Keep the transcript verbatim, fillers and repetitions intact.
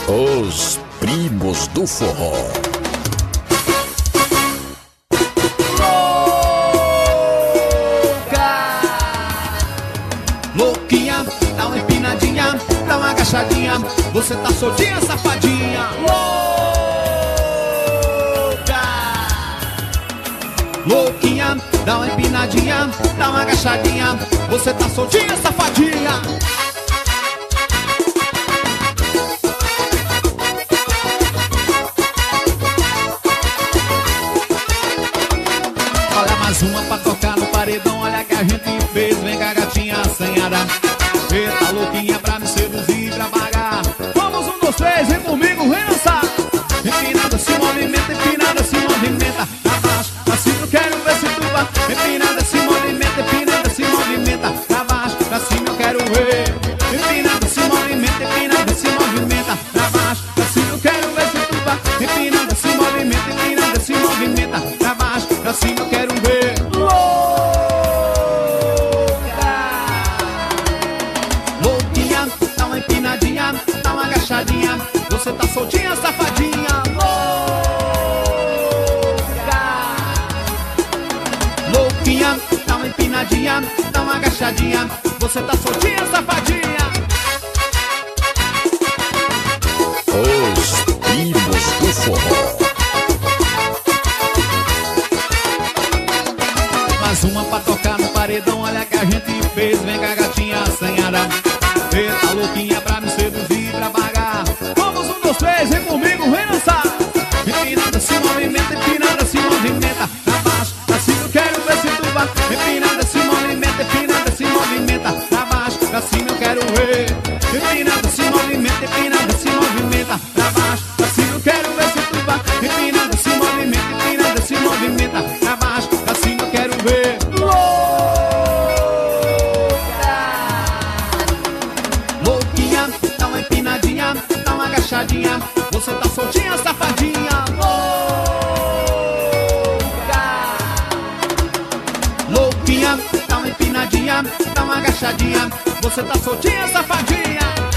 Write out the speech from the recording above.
Os primos do forró. Louquinha, dá uma empinadinha, dá uma agachadinha. Você tá soltinha, safadinha. Louca. Louquinha, dá uma empinadinha, dá uma agachadinha. Você tá soltinha, safadinha. Olha mais uma pra tocar no paredão. Olha que a gente fez, vem com a gatinha assanhada. Eita louquinha pra me seduzir e trabalhar. Vamos, um, dois, três, vem comigo, vem dançar. Empinada se movimenta, empinada se movimenta. Abaixo, assim eu quero ver se tu vai. Empinada se movimenta, empinada se movimenta. Abaixo, assim eu quero ver. Empinada se movimenta, empinada se movimenta. Abaixo, assim eu quero ver se tu vai. Empinada se movimenta, empinada se movimenta. Abaixo, assim eu quero ver. Louquinha, dá uma empinadinha, dá uma agachadinha. Você tá soltinha, safadinha. Louca. Louquinha, dá uma empinadinha, dá uma agachadinha. Você tá soltinha, safadinha. Os primos do forró. Mais uma pra tocar no paredão. Olha que a gente fez, vem com a gatinha assanhada. Eita louquinha pra me seduzir e trabalhar. Vamos, um, dois, três, vem comigo, vem dançar. Empinada se movimenta, empinada se movimenta. Abaixo, assim eu quero ver se tu vai. Empinada se movimenta, empinada se movimenta. Abaixo, assim eu quero ver. Empinada se movimenta, empinada se movimenta. Abaixo, assim eu quero ver se tu vai. Empinada se movimenta, empinada se movimenta. Abaixo, assim eu quero ver. Louquinha, dá uma empinadinha, dá uma agachadinha. Você tá soltinha, safadinha. Louca. Louquinha, dá uma empinadinha, dá uma agachadinha. Você tá soltinha, safadinha.